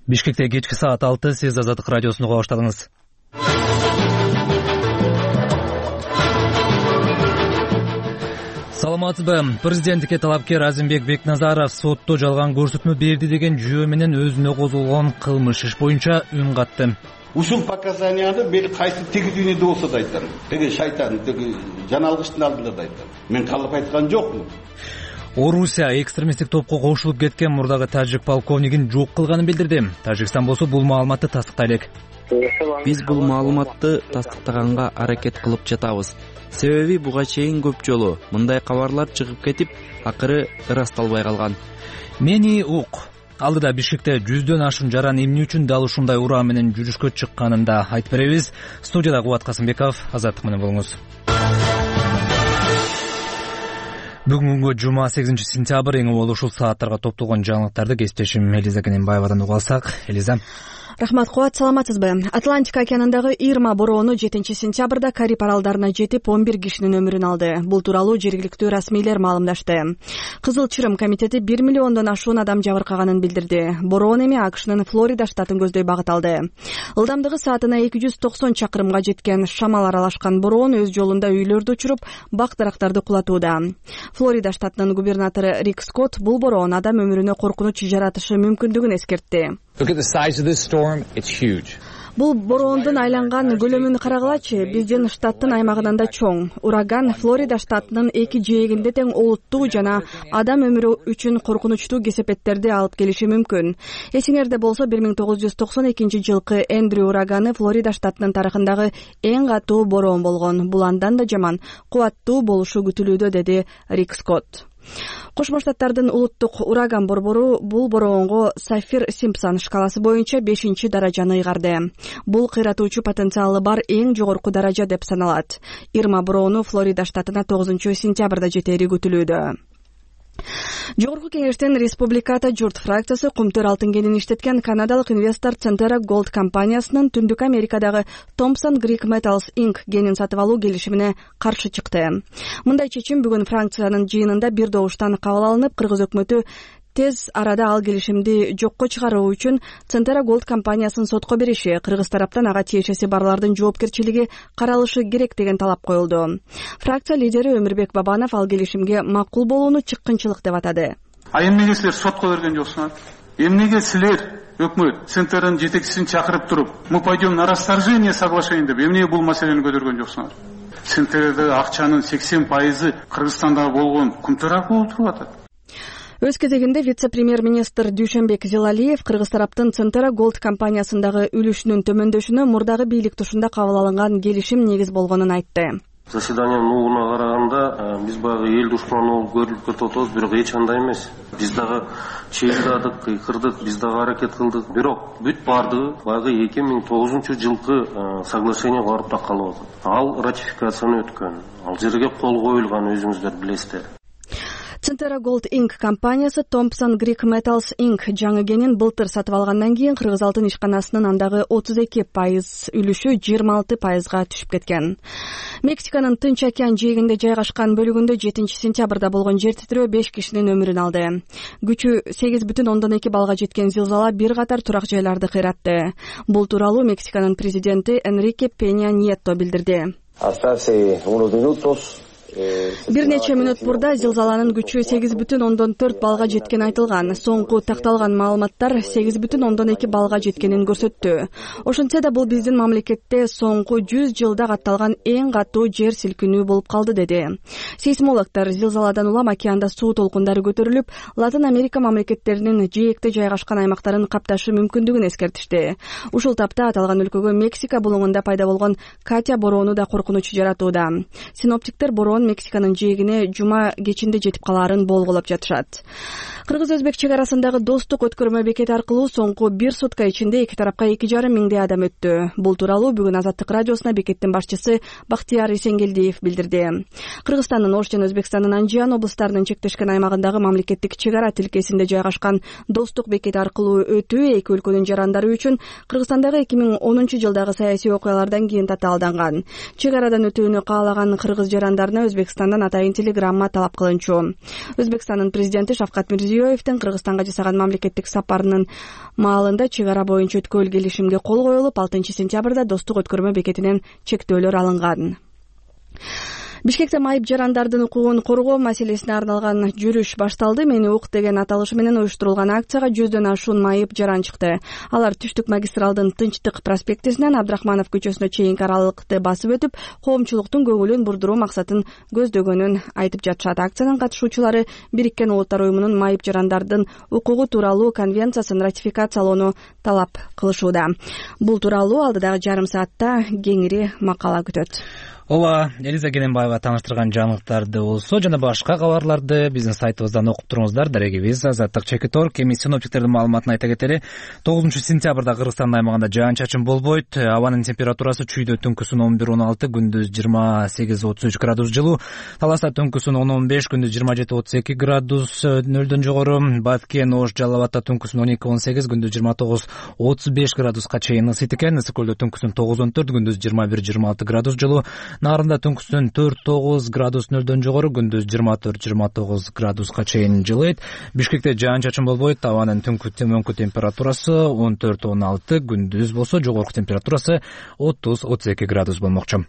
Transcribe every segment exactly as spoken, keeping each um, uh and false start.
Бишкекте кечки саат алты, сиз Азаттык радиосуну уга баштадыңыз. Саламатсызбы? Президенттикке талапкер Азимбек Бекназаров сотто жалган көрсөтмө берди деген жүйө менен өзүнө козголгон кылмыш иш боюнча үн катты. Ушул показанияны мен кайсы тиги дүйнөдө болсо да айтам. Теги шайтан, теги жаналгычтын алдында да айтам. Мен калып айткан жокмун. Орусия экстремисттик топко кошулуп кеткен мурдагы тажик полковнигин жок кылганын билдирди. Тажикстан болсо бул маалыматты тастыктай элек. Биз бул маалыматты тастыктаганга аракет кылып жатабыз. Себеби буга чейин көп жолу мындай кабарлар чыгып кетип, акыры ырасталбай калган. Мени ук алдыда Бишкекте жүздөн ашуун жаран эмне үчүн дал ушундай ураа менен жүрүшкө чыкканын да айтып беребиз. Студияда Кубат Касымбеков, Азаттык менен болуңуз. Бүгүнкү жума сегизинчи сентябрь эң обол ушул сааттарга топтолгон жаңылыктарды кесиптешим Элиза Кененбаевадан уга алсак. Элиза. Рахмат, Кубат, саламатсызбы? Атлантика океанындагы Ирма бороону жетинчи сентябрда Кариб аралдарына жетип он бир кишинин өмүрүн алды. Бул тууралуу жергиликтүү расмийлер маалымдашты. Кызыл Чырым комитети бир миллиондон ашуун адам жабыркаганын билдирди. Бороон эми АКШнын Флорида штатын көздөй багыт алды. Ылдамдыгы саатына эки жүз токсон чакырымга жеткен шамал аралашкан бороон өз жолунда үйлөрдү учуруп, бак дарактарды кулатууда. Флорида штатынын губернатору Рик Скотт бул бороон адам өмүрүнө коркунуч жаратышы мүмкүндүгүн эскертти. Look at the size of this storm, it's huge. Бул бороондун айланган көлөмүн карагылачы, биздин штаттын аймагынан да чоң. Ураган Флорида штатынын эки жээгинде тең олуттуу жана адам өмүрү үчүн коркунучтуу кесепеттерди алып келиши мүмкүн. Эсиңерде болсо бир миң тогуз жүз токсон экинчи жылкы Эндрю ураганы Флорида штатынын тарыхындагы эң катуу бороон болгон. Бул андан да жаман, кубаттуу болушу күтүлүүдө, деди Рик Скотт. Кошмо Штаттардын улуттук ураган борбору бул бороонго Саффир-Симпсон шкаласы боюнча бешинчи даражаны ыйгарды. Бул кыйратуучу потенциалы бар эң жогорку даража деп саналат. Ирма бороону Флорида штатына тогузунчу сентябрда жетери күтүлүүдө. Жогорку кеңештин республиката журт фракциясы кумтөр алтын кенин иштеткен канадалык инвестор Centerra Gold компаниясынын Түндүк Америкадагы Thompson Greek Metals инкорпорейтед кенин сатып алуу келишимине каршы чыкты. Мындай чечим бүгүн фракциянын жыйынында бир добуштан кабыл алынып, кыргыз өкмөтү тез арада ал келишимди жокко чыгаруу үчүн Centerra Gold компаниясын сотко бериши, кыргыз тараптан ага тиешеси барлардын жоопкерчилиги каралышы керек деген талап коюлду. Фракция лидери Өмүрбек Бабанов ал келишимге макул болууну чыккынчылык деп атады. А эмнеге силер сотко берген жоксуңар? Эмнеге силер өкмөт Centerra'нын жетекчисин чакырып туруп, мы пойдем на расторжение соглашения деп эмнеге бул маселени көтөргөн жоксуңар? Centerra'да акчанын сексен пайызы Кыргызстанда болгон кумтөр аркылуу туруп атат. Өз кезегинде вице-премьер-министр Дүйшөнбек Зилалиев Кыргыз тараптын Centerra Gold компаниясындагы үлүшүнүн төмөндөшүнө мурдагы бийлик тушунда кабыл алынган келишим негиз болгонун айтты. Заседаниянын угуна караганда биз баягы эл душманы болуп көрүлүп кетип атабыз, бирок эч андай эмес. Биз дагы чыйдадык, кыйкырдык, биз дагы аракет кылдык. Бирок бүт бардыгы баягы эки миң тогузунчу жылкы соглашениеге барып такалып атат. Ал ратификацияны өткөн. Ал жерге кол коюлган, өзүңүздөр билесиздер. Centerra Gold инкорпорейтед компаниясы Thompson Greek Metals инкорпорейтед жаңы кенин былтыр сатып алгандан кийин Кыргыз алтын ишканасынын андагы отуз эки пайыз үлүшү жыйырма алты пайызга түшүп кеткен. Мексиканын Тынч океан жээгинде жайгашкан бөлүгүндө жетинчи сентябрда болгон жер титирөө беш кишинин өмүрүн алды. Күчү сегиз бүтүн ондон эки балга жеткен зилзала бир катар турак жайларды кыйратты. Бул тууралуу Мексиканын президенти Энрике Пеня Нието билдирди. Бир нече мүнөт мурда зилзаланын күчү сегиз бүтүн ондон төрт балга жеткени айтылган. Соңку такталган маалыматтар сегиз бүтүн ондон эки балга жеткенин көрсөттү. Ошентсе да бул биздин мамлекетте соңку жүз жылда катталган эң катуу жер силкинүү болуп калды, деди. Сейсмологдор зилзаладан улам океанда суу толкундары көтөрүлүп, Латын Америка мамлекеттеринин жээкте жайгашкан аймактарын капташы мүмкүндүгүн эскертишти. Ушул тапта аталган өлкөгө Мексика булуңунда пайда болгон Катя бороону да коркунуч жаратууда. Синоптиктер бороон Мексиканын жээгине жума кечинде жетип калаарын болголоп жатышат. Кыргыз-өзбек чек арасындагы достук өткөрмө бекети аркылуу соңку бир сутка ичинде эки тарапка эки жарым миңдей адам өттү. Бул тууралуу бүгүн Азаттык радиосуна бекеттин башчысы Бактияр Эсенгелдиев билдирди. Кыргызстандын Ош жана Өзбекстандын Анжиан облустарынын чектешкен аймагындагы мамлекеттик чек ара тилкесинде жайгашкан достук бекети аркылуу өтүү эки өлкөнүн жарандары үчүн Кыргызстандагы эки миң онунчу жылдагы саясий окуялардан кийин татаалданган. Чек арадан өтүүнү каалаган кыргыз жарандарына Өзбекстандан атайын телеграмма талап кылынчу. Өзбекстандын президенти Шавкат Мирзиёевдин Кыргызстанга жасаган мамлекеттик сапарынын маалында чек ара боюнча өткөл келишимге кол коюлуп, алтынчы сентябрда достук өткөрмө бекетинен чектөөлөр алынган. Бишкекте майып жарандардын укугун коргоо маселесине арналган жүрүш башталды. Мени ук деген аталышы менен уюштурулган акцияга жүздөн ашуун майып жаран чыкты. Алар Түштүк магистралдын Тынчтык проспектисинен Абдрахманов көчөсүнө чейинки аралыкты басып өтүп, коомчулуктун көңүлүн бурдуруу максатын көздөгөнүн айтып жатышат. Акциянын катышуучулары Бириккен Улуттар уюмунун майып жарандардын укугу тууралуу конвенциясын ратификациялоону талап кылышууда. Бул тууралуу алдыдагы жарым саатта кеңири макала күтөт. Ооба, Элиза Гененбаева тааныштырган жаңылыктарды болсо жана башка кабарларды биздин сайтыбыздан окуп туруңуздар. Дарегибиз Азаттык Чекит Орг. Эми синоптиктердин маалыматын айта кетели. тогузунчу сентябрда Кыргызстандын аймагында жаан-чачын болбойт. Абанын температурасы чүйдө түнкүсүн он бир он алты, күндүз жыйырма сегиз отуз үч градус жылуу. Таласта түнкүсүн он он беш, күндүз жыйырма жети отуз эки градус нөлдөн жогору. Баткен, Ош, Жалал Абадта түнкүсүн он эки он сегиз, күндүз жыйырма тогуз отуз беш градуска чейин ысыйт экен. Ысык көлдө түнкүсүн тогуз он төрт, күндүз жыйырма бир жыйырма алты градус жылуу. Нарында түнкүсүн төрт тогуз градус нөлдөн жогору, күндүз жыйырма төрт жыйырма тогуз градуска чейин жылыйт. Бишкекте жаан-чачын болбойт. Абанын түнкү төмөнкү температурасы он төрт он алты, күндүз болсо жогорку температурасы отуз отуз эки градус болмокчу.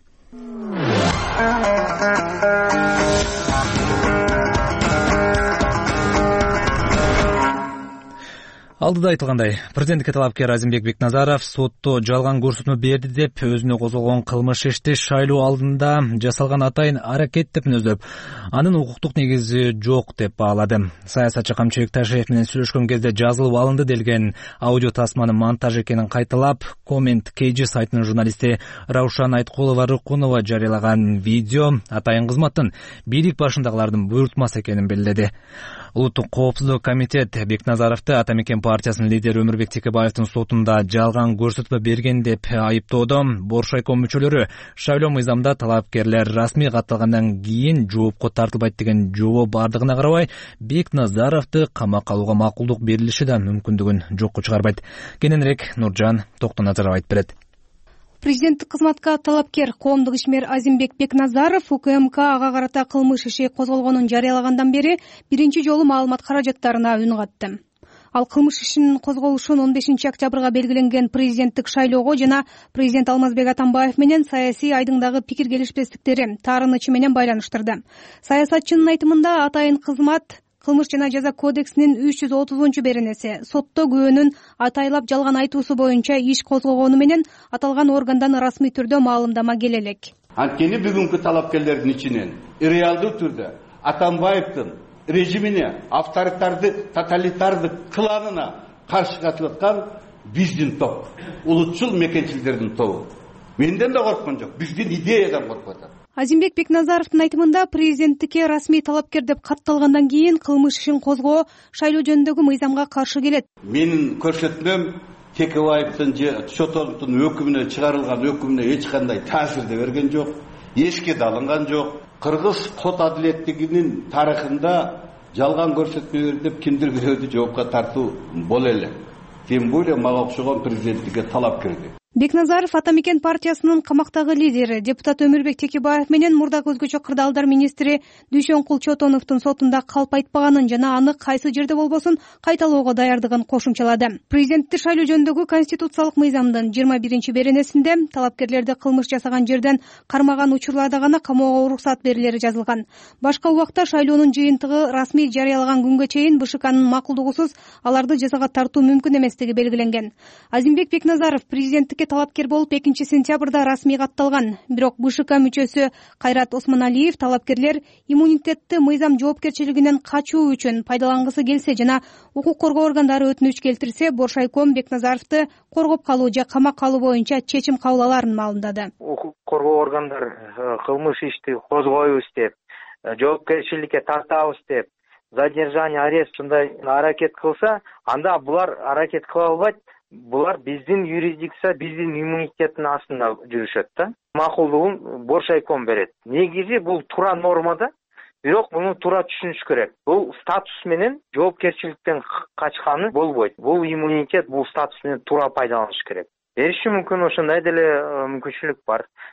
Алдыда айтылгандай, президенттикке талапкер Азимбек Бекназаров сотто жалган көрсөтмө берди деп өзүнө козголгон кылмыш ишти шайлоо алдында жасалган атайын аракет деп мүнөздөп, анын укуктук негизи жок деп баалады. Саясатчы Камчыбек Ташиев менен сүйлөшкөн кезде жазылып алынды делген аудио тасманын монтаж экенин кайталап, Коммент кей жи сайтынын журналисти Раушан Айткулова-Рыкунова жарыялаган видео атайын кызматтын бийлик башындагылардын буйрутмасы экенин белгиледи. Улуттук коопсуздук комитет Бекназаровду Атамекен партиясынын лидери Өмүрбек Текебаевдин сотунда жалган көрсөтмө берген деп айыптоодо. Боршайком мүчөлөрү шайлоо мыйзамда талапкерлер расмий катталгандан кийин жоопко тартылбайт деген жобо бардыгына карабай, Бекназаровду камакка алууга макулдук берилиши да мүмкүндүгүн жокко чыгарбайт. Кененирээк Нуржан Токтоназаров айтып берет. Президенттик кызматка талапкер коомдук ишмер Азимбек Бекназаров УКМК ага карата кылмыш иши козголгонун жарыялагандан бери биринчи жолу маалымат каражаттарына үн катты. Ал кылмыш ишинин козголушун он бешинчи октябрга белгиленген президенттик шайлоого жана президент Алмазбек Атамбаев менен саясий айдыңдагы пикир келишпестиктери таарынычы менен байланыштырды. Саясатчынын айтымында атайын кызмат Кылмыш жана жаза кодексинин үч жүз отузунчу беренеси сотто күбөнүн атайлап жалган айтуусу боюнча иш козгогону менен аталган органдан расмий түрдө маалымдама келе элек. Анткени бүгүнкү талапкерлердин ичинен реалдуу түрдө Атамбаевдин режимине, авторитардык, тоталитардык кыланына каршы катылып аткан биздин топ, улутчул мекенчилдердин тобу. Менден да корккон жок, биздин идеядан коркуп атат. Азимбек Бекназаровдун айтымында президенттикке расмий талапкер деп катталгандан кийин кылмыш ишин козгоо шайлоо жөнүндөгү мыйзамга каршы келет. Менин көрсөтмөм Текебаевдин же Чотоновдун өкүмүнө чыгарылган өкүмүнө эч кандай таасир да берген жок, эске да алынган жок. Кыргыз сот адилеттигинин тарыхында жалган көрсөтмө берди деп кимдир бирөөдү жоопко тартуу боло элек. Тем более мага окшогон президенттикке талапкерди. Бекназаров Атамекен партиясынын камактагы лидери, депутат Өмүрбек Текебаев менен мурдагы өзгөчө кырдаалдар министри Дүйшөнкул Чотоновдун сотунда калп айтпаганын жана аны кайсы жерде болбосун кайталоого даярдыгын кошумчалады. Президенттик шайлоо жөнүндөгү конституциялык мыйзамдын жыйырма биринчи беренесинде талапкерлерди кылмыш жасаган жерден кармаган учурларда гана камоого уруксат берилери жазылган. Башка убакта шайлоонун жыйынтыгы расмий жарыялаган күнгө чейин БШКнын макулдугусуз аларды жазага тартуу мүмкүн эместиги белгиленген. Азимбек Бекназаров президенттикке талапкер болуп экинчи сентябрда расмий катталган. Бирок БШК мүчөсү Кайрат Осмоналиев талапкерлер иммунитетти мыйзам жоопкерчилигинен качуу үчүн пайдалангысы келсе жана укук коргоо органдары өтүнүч келтирсе, Боршайком Бекназаровду коргоп калуу же камакка алуу боюнча чечим кабыл алаарын маалымдады. Укук коргоо органдар кылмыш ишти козгойбуз деп, жоопкерчиликке тартабыз деп, задержание, арест ушундай аракет кылса, анда булар аракет кыла албайт. Булар биздин юрисдикция, биздин иммунитеттин астында жүрүшөт да. Макулдугун Боршайком берет. Негизи бул туура нормада, бирок муну туура түшүнүш керек. Бул статус менен жоопкерчиликтен качканы болбойт. Бул иммунитет, бул статус менен туура пайдаланыш керек. Бериши мүмкүн, ошондой деле мүмкүнчүлүк бар.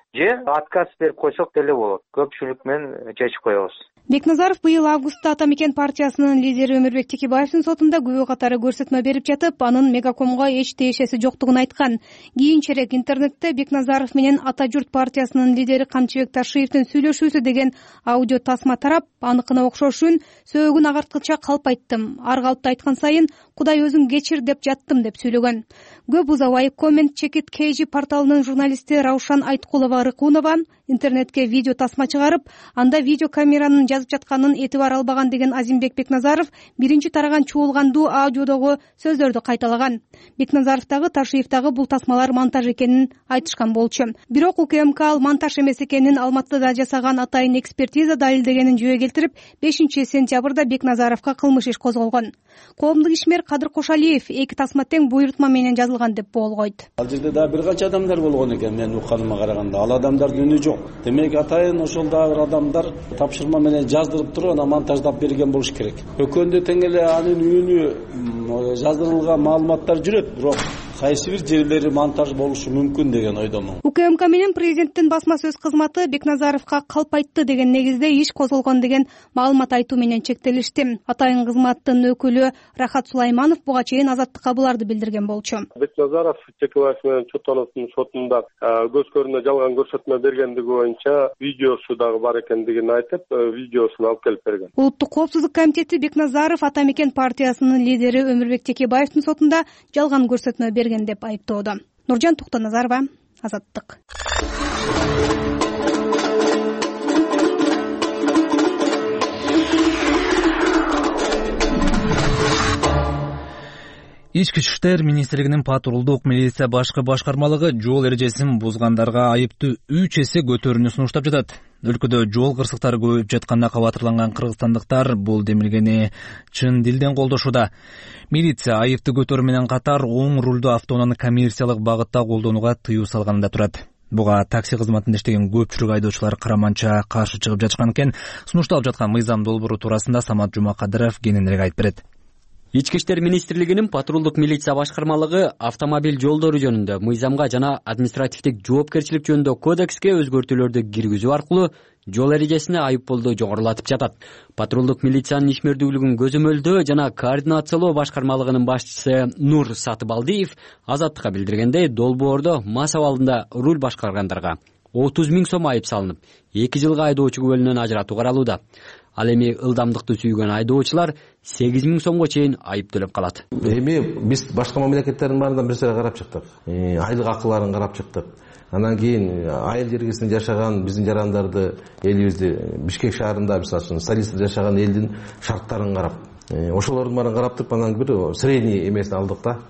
же отказ берип койсок деле болот. Көпчүлүк менен чечип коебуз. Бекназаров быйыл августта Ата Мекен партиясынын лидери Өмүрбек Текебаевдин сотунда күбө катары көрсөтмө берип жатып, анын Мегакомго эч тиешеси жоктугун айткан. Кийинчерээк интернетте Бекназаров менен Ата журт партиясынын лидери Камчыбек Ташиевдин сүйлөшүүсү деген аудио тасма тарап, аныкына окшош үн сөөгүн агарткыча калп айттым. Ар калпты айткан сайын Кудай өзүң кечир деп жаттым деп сүйлөгөн. Көп узабай коммент чекит Кей порталынын журналисти Раушан Айткулова Рыкунова интернетке видео тасма чыгарып, анда видео камеранын жазып жатканын этибар албаган деген Азимбек Бекназаров биринчи тараган чуулгандуу аудиодогу сөздөрдү кайталаган. Бекназаров дагы Ташиев дагы бул тасмалар монтаж экенин айтышкан болчу. Бирок УКМК ал монтаж эмес экенин Алматыда жасаган атайын экспертиза далилдегенин жөө келтирип, бешинчи сентябрда Бекназаровго кылмыш иш козголгон. Коомдук ишмер Кадыр Кошалиев эки тасма тең буйрутма менен жазылган деп болгойт. Ал жерде да бир канча адамдар болгон экен, мен укканыма караганда. Ал адамдардын үнү жок. Демек атайын ошол дагы бир адамдар тапшырма менен жаздырып туруп, ана монтаждап берген болуш керек. Өкөндө тең эле анын үнү жаздырылган маалыматтар жүрөт, бирок кайсы бир жерлери монтаж болушу мүмкүн деген ойдомун. УКМК менен президенттин басма сөз кызматы Бекназаровго калп айтты деген негизде иш козголгон деген маалымат айтуу менен чектелишти. Атайын кызматтын өкүлү Рахат Сулайманов буга чейин азаттыкка буларды билдирген болчу. Бекназаров Текебаев менен Чотоновдун сотунда көз көрүнө жалган көрсөтмө бергендиги боюнча видеосу дагы бар экендигин айтып, видеосун алып келип берген. Улуттук коопсуздук комитети Бекназаров Ата Мекен партиясынын лидери Өмүрбек Текебаевдин сотунда жалган көрсөтмө берген деп айыптоодо. Нуржан Токтоназарова, Азаттык. Ички иштер министрлигинин патрулдук милиция башкы башкармалыгы жол эрежесин бузгандарга айыптуу үч эсе көтөрүүнү сунуштап жатат. Өлкөдө жол кырсыктары көбөйүп жатканына кабатырланган кыргызстандыктар бул демилгени чын дилден колдошууда. Милиция айыпты көтөрүү менен катар оң рулдуу автоунааны коммерциялык багытта колдонууга тыюу салганында турат. Буга такси кызматында иштеген көпчүлүк айдоочулар караманча каршы чыгып жатышкан экен. Сунушталып жаткан мыйзам долбоору туурасында Самат Жумакадыров кененирээк айтып берет. Ички иштер министрлигинин патрулдук милиция башкармалыгы автомобиль жолдору жөнүндө мыйзамга жана административдик жоопкерчилик жөнүндө кодекске өзгөртүүлөрдү киргизүү аркылуу жол эрежесине айыппулду жогорулатып жатат. Патрулдук милициянын ишмердүүлүгүн көзөмөлдөө жана координациялоо башкармалыгынын башчысы Нур Сатыбалдиев Азаттыкка билдиргендей, долбоордо мас абалында руль башкаргандарга отуз миң сом айып салынып, эки жылга айдоочу күбөлүнөн ажыратуу каралууда. Ал эми ылдамдыкты сүйгөн айдоочулар сегиз миң сомго чейин айып төлөп калат. Эми биз башка мамлекеттердин баарынан бир нерсе карап чыктык. Айлык акыларын карап чыктык. Андан кийин айыл жергесинде жашаган биздин жарандарды, элибизди Бишкек шаарында, мисалы үчүн столицада жашаган элдин шарттарын карап, ошолордун баарын карап туруп, анан бир средний эмесин алдык да.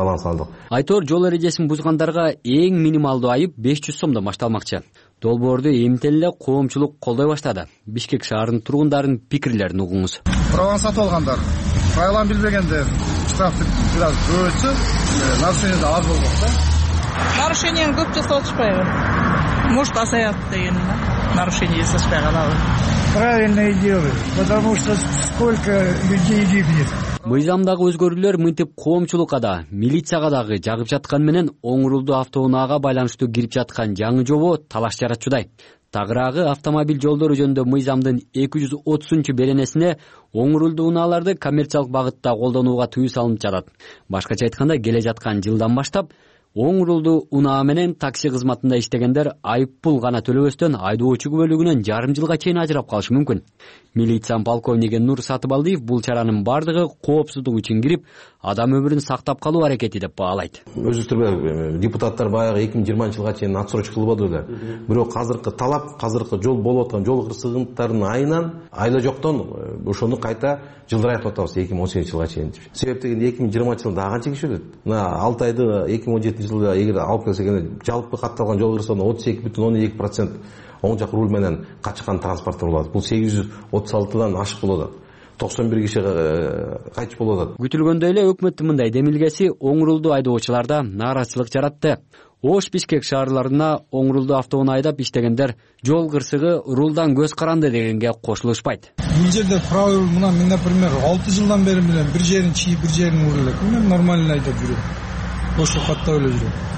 Айтор жол эрежесин бузгандарга эң минималдуу айып беш жүз сомдон башталмакчы. Долбоорду эмтен эле коомчулук колдой баштады. Бишкек шаарынын тургундарын пикирлерин угуңуз. Праван сатып алгандар, правиланы билбегендер, штрафты бир аз көбөйтсө, нарушение да аз болмок да. Нарушениени көп жасап атышпайбы? Может, азаят деген нарушение жасашпай калабы. Правильно делают, потому что сколько людей гибнет. Мыйзамдагы өзгөрүүлөр мынтип коомчулукка да, милицияга дагы жагып жаткан менен оң рулдуу автоунаага байланыштуу кирип жаткан жаңы жобо талаш жаратчудай. Тагыраагы автомобиль жолдору жөнүндө мыйзамдын эки жүз отузунчу беренесине оң рулдуу унааларды коммерциялык багытта колдонууга тыюу салынып жатат. Башкача айтканда, келе жаткан жылдан баштап оң рулдуу унаа менен такси кызматында иштегендер айып пул гана төлөбөстөн айдоочу күбөлүгүнөн жарым жылга чейин ажырап калышы мүмкүн. Милиция полковниги Нур Сатыбалдиев бул чаранын бардыгы коопсуздук үчүн кирип, адам өмүрүн сактап калуу аракети деп баалайт. Өзүңүздөр депутаттар баягы эки миң жыйырманчы жылга чейин отсрочка кылбады беле. Бирок азыркы талап, азыркы жол болуп аткан жол кырсыгынтарынын айынан айла жоктон ошону кайта жылдырайтып атабыз эки миң он сегизинчи жылга чейин. Себеп дегенде эки миң жыйырманчы жылда канча киши өлөт? Мына алты айды эки миң он жетинчи жылда эгер алып келсек, жалпы катталган жол кырсыгынын отуз эки бүтүн ондон эки процент оң жак руль менен качкан транспорттор болот. Бул сегиз жүз отуз алтыдан ашык болот. токсон бир киши кайтыш болот. Күтүлгөндөй эле өкмөттүн мындай демилгеси оң рулдуу айдоочуларда нааразычылык жаратты. Ош, Бишкек шаарларына оң рулдуу автоунаа айдап иштегендер жол кырсыгы рулдан көз каранды дегенге кошулушпайт. Бул жерде правил мына мен, например, алты жылдан бери менен бир жерин чийип, бир жерин урулап, мен нормально айдап жүрөм. Ошо катта эле жүрөм.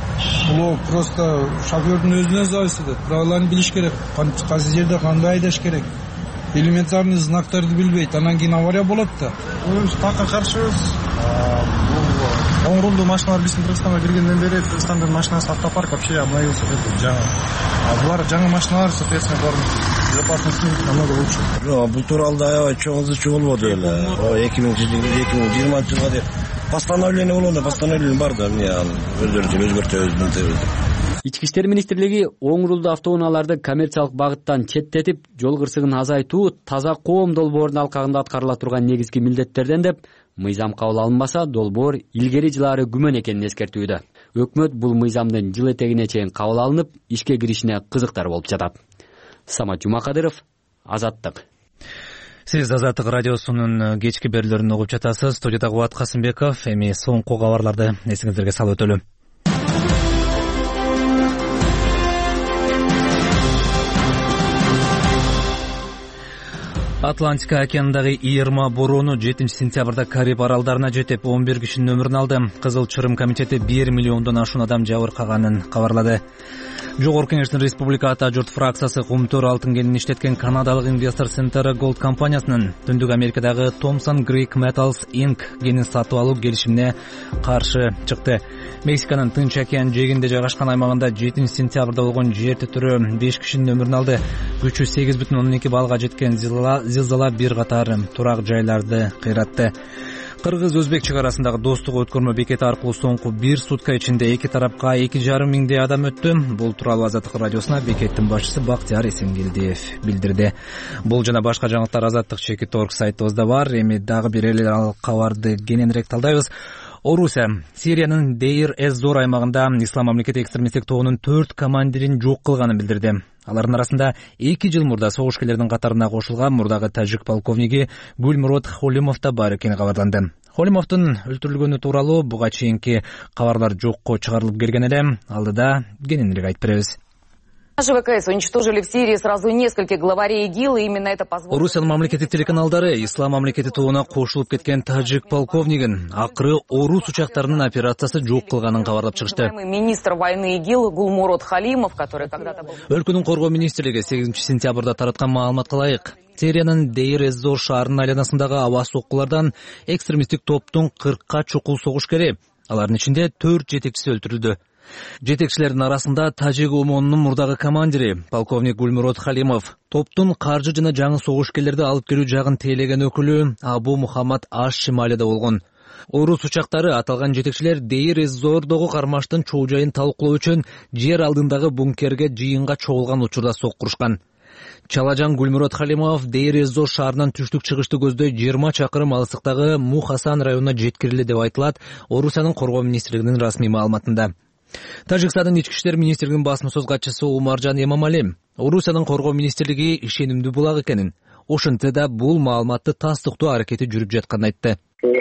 бул просто шофердин өзүнө зависит этет. Правиланы билиш керек, кайсы жерде кандай айдаш керек. Элементарный знактарды билбейт, анан кийин авария болот да. Өзүбүз такка каршыбыз. Бул оң рулдуу машиналар биздин Кыргызстанга киргенден бери Кыргызстандын машинасы автопарк вообще обновился жаңы. А булар жаңы машиналар, соответственно, булардын безопасности намного лучше. Жок, бул тууралуу аябай чоң ызычуу болбоду эле. эки миң жыйырманчы жылга деп постановление болондо, постановление бар да, эмне өздөрүнчө өзгөртөбүз. Ички иштер министрлиги оң рулдуу автоунааларды коммерциялык багыттан четтетип, жол кырсыгын азайтуу таза коом долбоорунун алкагында аткарыла турган негизги милдеттерден деп, мыйзам кабыл алынбаса, долбоор илгери жылдары күмөн экенин эскертүүдө. Өкмөт бул мыйзамдын жыл этегине чейин кабыл алынып, ишке киришине кызыктар болуп жатат. Самат Жумакадыров, Азаттык. Сиз Азаттык радиосунун кечки берүүлөрүн угуп жатасыз. Студияда Кубат Касымбеков. Эми соңку кабарларды эсиңиздерге салып өтөлү. Атлантика океанындагы Ирма бороону жетинчи сентябрда Кариб аралдарына жетип, он бир кишинин өмүрүн алды. Кызыл Чырым комитети бир миллиондон ашуун адам жабыркаганын кабарлады. Жогорку Кеңештин Республика Ата журт фракциясы кумтөр алтын кенин иштеткен канадалык инвестор Centerra Gold компаниясынын Түндүк Америкадагы Thomson Greek Metals инкорпорейтед кенин сатып алуу келишимине каршы чыкты. Мексиканын Тынч океан жээгинде жайгашкан аймагында жетинчи сентябрда болгон жер титирөө беш кишинин өмүрүн алды. Күчү сегиз бүтүн ондон эки баллга жеткен зилзала бир катар турак жайларды кыйратты. Кыргыз-өзбек чек арасындагы достук өткөрмө бекети аркылуу соңку бир сутка ичинде эки тарапка эки жарым миңдей адам өттү. Бул тууралуу Азаттык радиосуна бекеттин башчысы Бактияр Эсенгелдиев билдирди. Бул жана башка жаңылыктар Азаттык чекит точка орг сайтыбызда бар. Эми дагы бир эл кабарды кененирээк талдайбыз. Орусия Сириянын Дейр-эз-Зор аймагында Ислам мамлекети экстремисттик тобунун төрт командирин жок кылганын билдирди. Алардын арасында эки жыл мурда согушкерлердин катарына кошулган мурдагы тажик полковниги Гульмурод Халимов да бар экени кабарланды. Халимовдун өлтүрүлгөнү тууралуу буга чейинки кабарлар жокко чыгарылып келген эле. Алдыда кененирээк айтып беребиз. Наши ВКС уничтожили в Сирии сразу нескольких главарей ИГИЛ, и именно это позволило... Орусиянын мамлекеттик телеканалдары Ислам мамлекети тобуна кошулуп кеткен тажик полковнигин акыры орус учактарынын операциясы жок кылганын кабарлап чыгышты. Министр войны ИГИЛ Гулмурод Халимов, который когда-то был... Өлкөнүн коргоо министрлиги сегизинчи сентябрда тараткан маалыматка ылайык, Сириянын Дейр-эз-Зор шаарынын айланасындагы аба соккулардан экстремисттик топтун кыркка чукул согушкери, алардын ичинде төрт жетекчиси өлтүрүлдү. Жетекчилердин арасында тажик ОМОНунун мурдагы командири полковник Гульмурод Халимов, топтун каржы жана жаңы согушкерлерди алып келүү жагын тейлеген өкүлү Абу Мухаммад аш-Шималида болгон. Орус учактары аталган жетекчилер Дейр-эз-Зордогу кармаштын чоо жайын талкуулоо үчүн жер алдындагы бункерге жыйынга чогулган учурда соккурушкан. Чалажан Гульмурод Халимов Дейр-эз-Зор шаарынан түштүк чыгышты көздөй жыйырма чакырым алыстыктагы Мухасан районуна жеткирилди деп айтылат Орусиянын коргоо министрлигинин расмий маалыматында. Тажикстандын ички иштер министрлигинин басма сөз катчысы Умаржан Эмамали Орусиянын коргоо министрлиги ишенимдүү булак экенин, ошентсе да бул маалыматты тастыктоо аракети жүрүп жатканын айтты.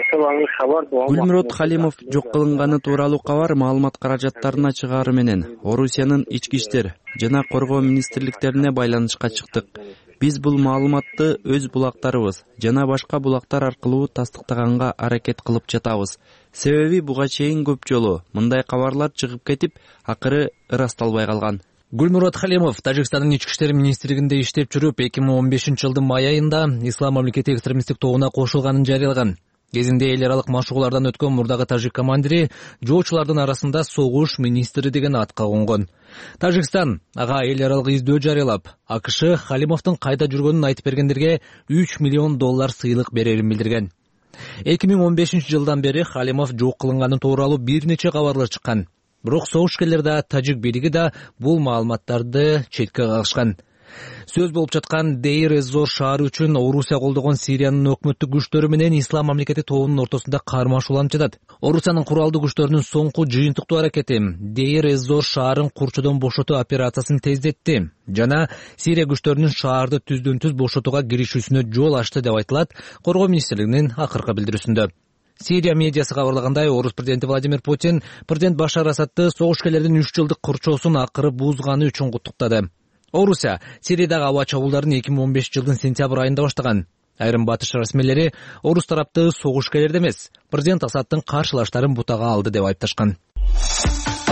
Гульмурод Халимов жок кылынганы тууралуу кабар маалымат каражаттарына чыгаары менен Орусиянын ички иштер жана коргоо министрликтерине байланышка чыктык. Биз бул маалыматты өз булактарыбыз жана башка булактар аркылуу тастыктаганга аракет кылып жатабыз. Себеби буга чейин көп жолу мындай кабарлар чыгып кетип, акыры ырасталбай калган. Гульмурод Халимов Тажикстандын ички иштер министрлигинде иштеп жүрүп, эки миң он бешинчи жылдын май айында Ислам мамлекети экстремисттик тобуна кошулганын жарыялаган. Кезинде эл аралык машыгуулардан өткөн мурдагы тажик командири жоочулардын арасында согуш министри деген атка конгон. Тажикстан ага эл аралык издөө жарыялап, АКШ Халимовдун кайда жүргөнүн айтып бергендерге үч миллион доллар сыйлык берерин билдирген. эки миң он бешинчи жылдан бери Халимов жок кылынганы тууралуу бир нече кабарлар чыккан. Бирок согушкерлер да, тажик бийлиги да бул маалыматтарды четке кагышкан. Сөз болуп жаткан Дейр-эз-Зор шаары үчүн Орусия колдогон Сириянын өкмөттүк күчтөрү менен Ислам мамлекети тобунун ортосунда кармашууланып жатат. Орусиянын куралдуу күчтөрүнүн соңку жыйынтыктуу аракети Дейр-эз-Зор шаарын курчодон бошотуу операциясын тездетти жана Сирия күчтөрүнүн шаарды түздөн түз бошотууга киришүүсүнө жол ачты деп айтылат коргоо министрлигинин акыркы билдирүүсүндө. Сирия медиасы кабарлагандай, орус президенти Владимир Путин президент Башар Асадты согушкерлердин үч жылдык курчоосун акыры бузганы үчүн куттуктады. Орусия Сириядагы аба чабуулдарын эки миң он бешинчи жылдын сентябрь айында баштаган. Айрым батыш расмийлери орус тарапты согушкерлерди эмес, президент Асадтын каршылаштарын бутага алды деп айыпташкан.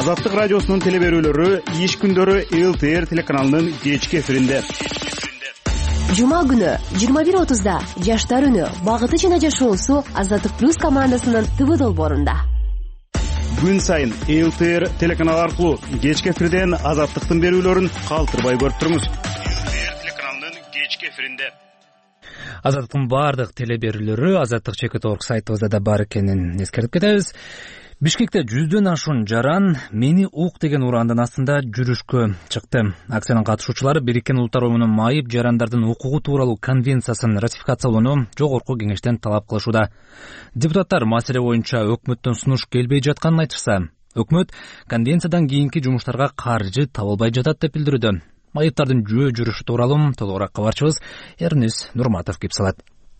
Азаттык радиосунун теле берүүлөрү иш күндөрү эл тэ эр телеканалынын кечки эфиринде. Жума күнү жыйырма бир отузда Жаштар үнү багыты жана жашоосу Азаттык плюс командасынын ТВ долбоорунда. Күн сайын эл тэ эр телеканалы аркылуу кечки эфирден Азаттыктын берүүлөрүн калтырбай көрүп туруңуз. эл тэ эр телеканалынын кечки эфиринде. Азаттыктын баардык теле берүүлөрү Азаттык чекит точка орг сайтыбызда да бар экенин эскертип кетебиз. Бишкекте жүздөн ашуун жаран «Мени ук» деген урандын астында жүрүшкө чыкты. Акциянын катышуучулары Бириккен Улуттар уюмунун майып жарандардын укугу тууралуу конвенциясын ратификациялоону жогорку кеңештен талап кылышууда. Депутаттар маселе боюнча өкмөттөн сунуш келбей жатканын айтышса, өкмөт конвенциядан кийинки жумуштарга каржы табылбай жатат деп билдирүүдө. Майыптардын жөө жүрүшү тууралуу толугураак кабарчыбыз Эрнис Нурматов кеп салат.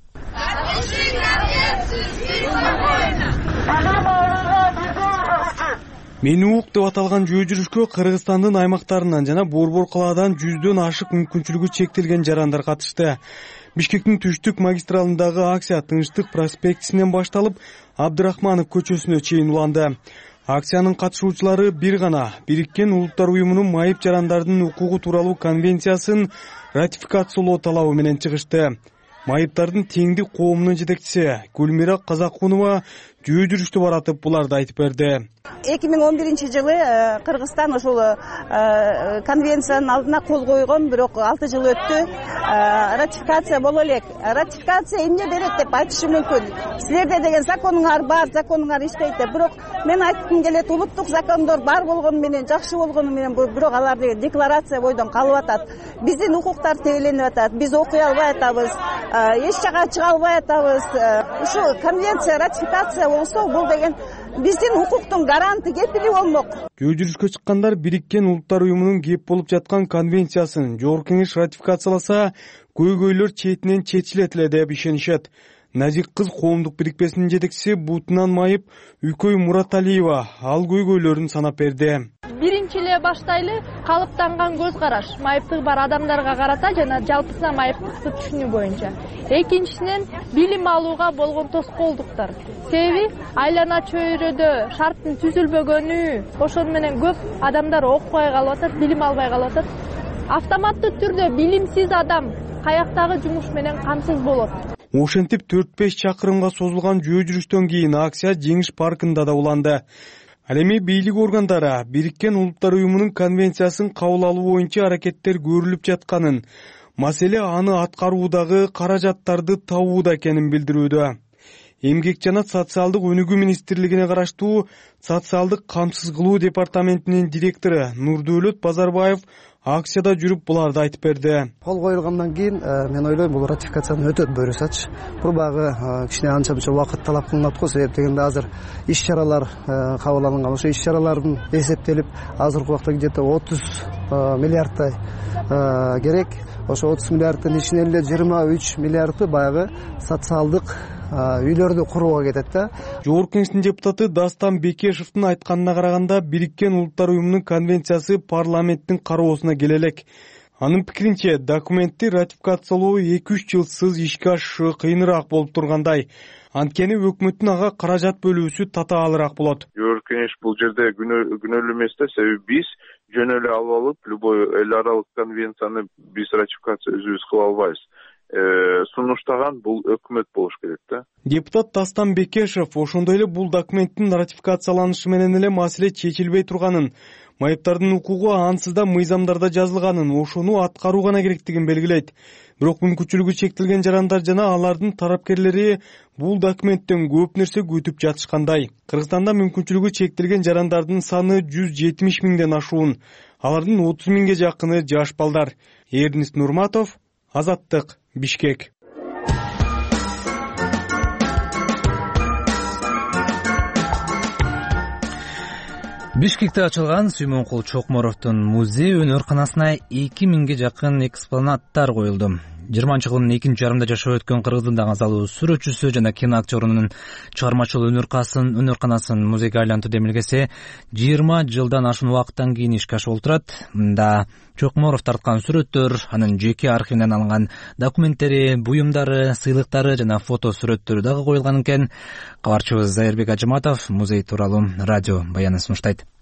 «Мени ук» деп аталган жөө жүрүшкө Кыргызстандын аймактарынан жана Борбор калаадан жүздөн ашык мүмкүнчүлүгү чектелген жарандар катышты. Бишкектин түштүк магистралындагы акция Тынчтык проспектисинен башталып, Абдрахманов көчөсүнө чейин уланды. Акциянын катышуучулары бир гана Бириккен Улуттар уюмунун майып жарандардын укугу тууралуу конвенциясын ратификациялоо талабы менен чыгышты. Майыптардын теңдик коомунун жетекчиси Гүлмира Казакунова жөө жүрүштү баратып буларды айтып берди. эки миң он биринчи жылы Кыргызстан ошол конвенциянын алдына кол койгон, бирок алты жыл өттү. Ратификация боло элек. Ратификация эмне берет деп айтышы мүмкүн. Силерде деген законуңар бар, законуңар иштейт деп. Бирок мен айткым келет, улуттук закондор бар болгону менен, жакшы болгону менен, бирок алар деген декларация бойдон калып атат. Биздин укуктар тебеленип атат. Биз окуй албай атабыз. Эч жака чыга албай атабыз. Ушу конвенция ратификация болсо, бул деген биздин укуктун гаранты кепили болмок. Жөө жүрүшкө чыккандар Бириккен Улуттар уюмунун кеп болуп жаткан конвенциясын жогорку кеңеш ратификацияласа, көйгөйлөр четинен чечилет эле деп ишенишет. Назик кыз коомдук бирикмесинин жетекчиси Бутунан майып Үйкөй Мураталиева ал көйгөйлөрүн санап берди. Биринчи эле баштайлы калыптанган көз караш майыптыгы бар адамдарга карата жана жалпысына майыптыкты түшүнүү боюнча. Экинчисинен билим алууга болгон тоскоолдуктар. Себеби айлана чөйрөдө шарттын түзүлбөгөнү, ошон менен көп адамдар окубай калып атат, билим албай калып атат. Автоматтуу түрдө билимсиз адам каяктагы жумуш менен камсыз болот. Ошентип төрт беш чакырымга созулган жөө жүрүштөн кийин акция Жеңиш паркында да уланды. Ал эми бийлик органдары Бириккен Улуттар уюмунун конвенциясын кабыл алуу боюнча аракеттер көрүлүп жатканын, маселе аны аткаруудагы каражаттарды табууда экенин билдирүүдө. Эмгек жана социалдык өнүгүү министрлигине караштуу социалдык камсыз кылуу департаментинин директору Нурдөөлөт Базарбаев акцияда жүрүп буларды айтып берди. Кол коюлгандан кийин мен ойлойм бул ратификацияны өтөт буюрсачы. Бул багы кичине анча мынча убакыт талап кылынат го, себеп дегенде азыр иш чаралар кабыл алынган. Ошо иш чаралардын эсептелип азыркы убакта где-то отуз миллиардтай керек. Ошо отуз миллиардтын ичинен эле жыйырма үч миллиарды баягы социалдык үйлөрдү курууга кетет да. Жогорку кеңештин депутаты Дастан Бекешевдин айтканына караганда, Бириккен Улуттар уюмунун конвенциясы парламенттин кароосуна келе элек. Анын пикиринче, документти ратификациялоо эки үч жылсыз ишке ашышы кыйыныраак болуп тургандай. Анткени өкмөттүн ага каражат бөлүүсү татаалыраак болот. Жогорку кеңеш бул жерде күнөөлүү эмес да, себеби биз жөн эле алып алып, любой эл аралык конвенцияны биз ратификация өзүбүз кыла албайбыз. Сунуштаган бул өкмөт болуш керек да. Депутат Дастан Бекешев ошондой эле бул документтин ратификацияланышы менен эле маселе чечилбей турганын, майыптардын укугу ансыз да мыйзамдарда жазылганын, ошону аткаруу гана керектигин белгилейт. Бирок мүмкүнчүлүгү чектелген жарандар жана алардын тарапкерлери бул документтен көп нерсе күтүп жатышкандай. Кыргызстанда мүмкүнчүлүгү чектелген жарандардын саны жүз жетимиш миңден ашуун. Алардын отуз миңге жакыны жаш балдар. Эрнис Нурматов, Азаттык, Бишкек. Бишкекте ачылган Сүймөнкул Чокморовдун музей өнөрканасына эки миңге жакын экспонаттар коюлду. жыйырманчы кылымдын экинчи жарымында жашап өткөн Кыргыздын даңазалуу сүрөтчүсү жана кино актёрунун чыгармачыл өнөркасын өнөрканасын музейге айлантуу демилгеси жыйырма жылдан ашуун убакыттан кийин ишке ашып отурат. Мында Чокморов тарткан сүрөттөр, анын жеке архивинен алынган документтери, буюмдары, сыйлыктары жана фото сүрөттөрү дагы коюлган экен. Кабарчыбыз Зайырбек Ажыматов музей тууралуу радио баянын сунуштайт.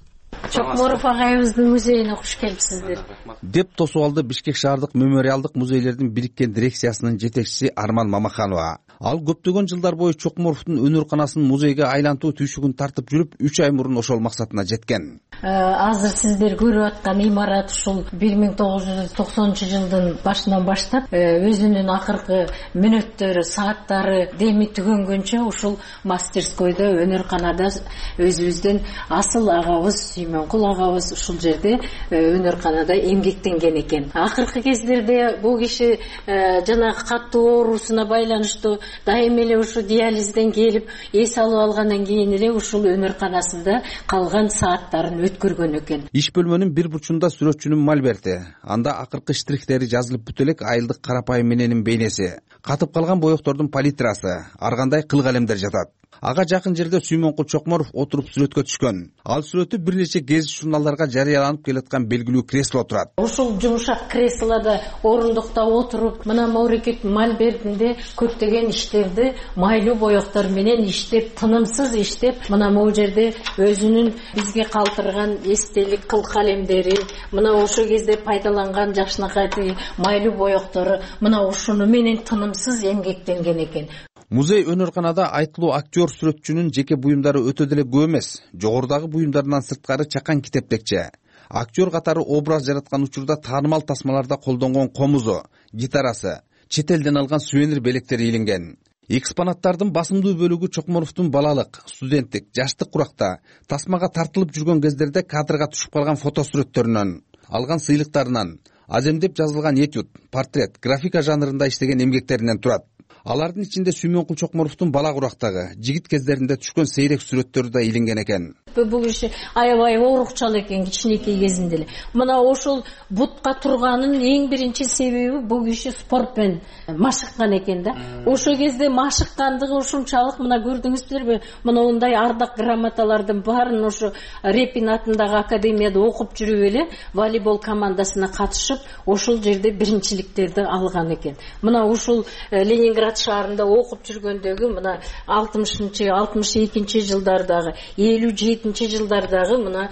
Чокморов агайыбыздын музейине куш келипсиздер деп тосуп алды Бишкек шаардык мемориалдык музейлердин бириккен дирекциясынын жетекчиси Арман Мамаханова. Ал көптөгөн жылдар бою Чокморовдун өнөр-канасын музейге айлантуу түйшүгүн тартып жүрүп, үч ай мурун ошол максатына жеткен. Азыр сиздер көрүп аткан имарат ушул бир миң тогуз жүз токсонунчу жылдын башынан баштап өзүнүн акыркы мүнөттөрү, сааттары деми түгөнгөнчө ушул мастерскойдо, өнөр-канада өзүбүздүн асыл агабыз Сүймөнкул агабыз ушул жерде өнөр-канада эмгектенген экен. Акыркы кездерде бул киши жанагы каттуу оорусуна байланыштуу дайым эле ушу диализден келип, эс алып алгандан кийин эле ушул өнөр-канасында калган сааттарын өткөргөн экен. Иш бөлмөнүн бир бурчунда сүрөтчүнүн мольберти, анда акыркы штрихтери жазылып бүтө элек айылдык карапайым мененин бейнеси, катып калган боектордун палитрасы, ар кандай кыл калемдер жатат. Ага жакын жерде Сүймөнкул Чокморов отуруп сүрөткө түшкөн. Ал сүрөтү бир нече гезит журналдарга жарыяланып келаткан белгилүү кресло турат. Ушул жумшак креслода орундукта отуруп, мына Маурекет мольбертинде көптөгөн иштерди майлуу боектор менен иштеп, тынымсыз иштеп, мына могу жерде өзүнүн бизге калтырган эстелик кыл калемдери, мына ошол кезде пайдаланган жакшынакай майлуу боектору, мына ушуну менен тынымсыз эмгектенген экен. Музей өнөр-канада айтылуу актер сүрөтчүнүн жеке буюмдары өтө деле көп эмес. Жогорудагы буюмдарынан сырткары чакан китептекче. Актер катары образ жараткан учурда таанымал тасмаларда колдонгон комузу, гитарасы, чет элден алган сувенир белектери илинген. Экспонаттардын басымдуу бөлүгү Чокморовдун балалык, студенттик, жаштык куракта тасмага тартылып жүргөн кездерде кадрга түшүп калган фото сүрөттөрүнөн, алган сыйлыктарынан, аземдеп жазылган этюд, портрет, графика жанрында иштеген эмгектеринен турат. Алардын ичинде Сүймөнкул Чокморовдун бала курактагы, жигит кездеринде түшкөн сейрек сүрөттөрү да илинген экен. Бул киши аябай орукчал экен кичинекей кезинде эле. Мына ошол бутка турганын эң биринчи себеби бул киши спортпен машыккан экен да. Ошол кезде машыккандыгы ушунчалык, мына көрдүңүздөрбү, мына мындай ардак грамоталардын баарын ошо Репин атындагы академияда окуп жүрүп эле волейбол командасына катышып, ошол жерде биринчиликтерди алган экен. Мына ушул Ленинград шаарында окуп жүргөндөгү мына алтымышынчы алтымыш экинчи жылдардагы, элүү жетинчи жылдардагы мына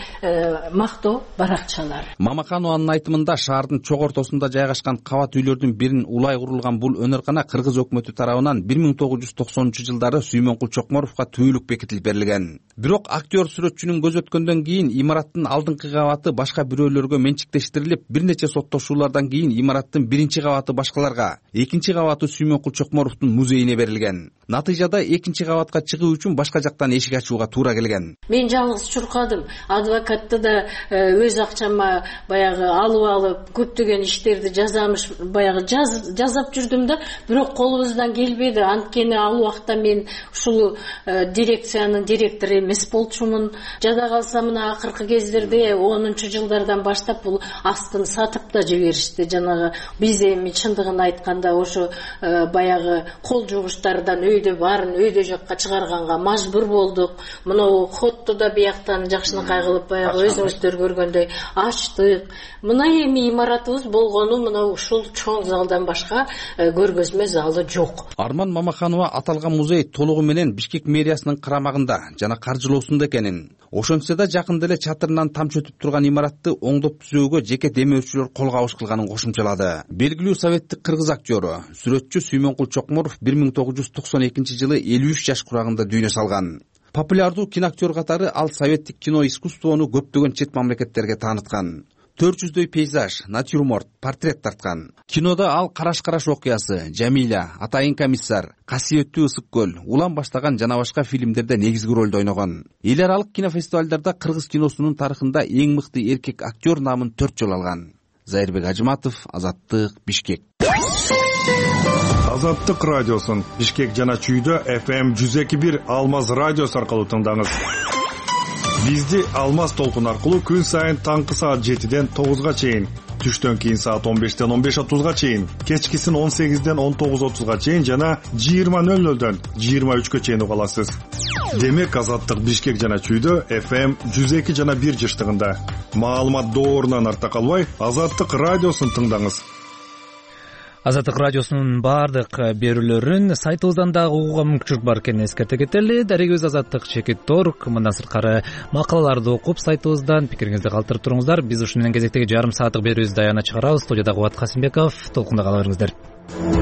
мактоо баракчалар. Мамаханованын айтымында шаардын чок ортосунда жайгашкан кабат үйлөрдүн бирин улай курулган бул өнөр-кана кыргыз өкмөтү тарабынан бир миң тогуз жүз токсонунчу жылдары Сүймөнкул Чокморовго түбөлүк бекитилип берилген. Бирок актер сүрөтчүнүн көз өткөндөн кийин имараттын алдыңкы кабаты башка бирөөлөргө менчиктештирилип, бир нече соттошуулардан кийин имараттын биринчи кабаты башкаларга, экинчи кабаты Сүймөнкул Чокморовдун музейине берилген. Натыйжада экинчи кабатка чыгуу үчүн башка жактан эшик ачууга туура келген. Мен жалгыз чуркадым. Адвокатты да өз акчама баягы алып алып, көптөгөн иштерди жазамыш, баягы жазап жүрдүм да, бирок колубуздан келбеди. Анткени ал убакта мен ушул дирекциянын директору эмес болчумун. Жада калса мына акыркы кездерде онунчу жылдардан баштап бул астын сатып да жиберишти. Жанагы биз эми чындыгын айтканда ошо баягы кол жугуштардан өйдө барын өйдө жакка чыгарганга мажбур болдук. Мына хотту да бияктан жакшынакай кылып баягы өзүңүздөр көргөндөй ачтык. Мына эми имаратыбыз болгону мына ушул чоң залдан башка көргөзмө залы жок. Арман Мамаханова аталган музей толугу менен Бишкек мэриясынын карамагында жана каржылоосунда экенин, ошентсе да жакын деле чатырынан тамчы өтүп турган имаратты оңдоп түзөөгө жеке демөөрчүлөр кол кабыш кылганын кошумчалады. Белгилүү советтик кыргыз актеру, сүрөтчү Сүймөнкул Чокморов бир миң тогуз жүз токсон экинчи жылы элүү үч жаш курагында дүйнө салган. Популярдуу киноактер катары ал советтик кино искусствону көптөгөн чет мамлекеттерге тааныткан. төрт жүздөй пейзаж, натюрморт, портрет тарткан. Кинода ал Караш-караш окуясы, Жамиля, Атайын комиссар, Касиеттүү ысык көл, Улан баштаган жана башка фильмдерде негизги ролду ойногон. Эл аралык кинофестивалдарда кыргыз киносунун тарыхында эң мыкты эркек актер намын төрт жолу алган. Зайырбек Ажыматов, Азаттык, Бишкек. Азаттык радиосун Бишкек жана Чүйдө эф эм жүз эки бир Алмаз радиосу аркылуу тыңдаңыз. Бизди Алмаз толкун аркылуу күн сайын таңкы саат жетиден тогузга чейин, түштөн кийин саат он бештен он беш отузга чейин, кечкисин он сегизден он тогуз отузга чейин жана жыйырма нөл нөлдөн жыйырма үчкө чейин уга аласыз. Демек Азаттык Бишкек жана Чүйдө эф эм жүз эки жана бир жыштыгында. Маалымат доорунан арта калбай, Азаттык радиосун тыңдаңыз. Азаттык радиосунун баардык берүүлөрүн сайтыбыздан дагы угууга мүмкүнчүлүк бар экенин эскерте кетели. Дарегибиз азаттык чекит орг. Мындан сырткары макалаларды окуп сайтыбыздан пикириңизди калтырып туруңуздар. Биз ушу менен кезектеги жарым сааттык берүүбүздү аягына чыгарабыз. Студияда Кубат Касымбеков. Толкунда кала бериңиздер.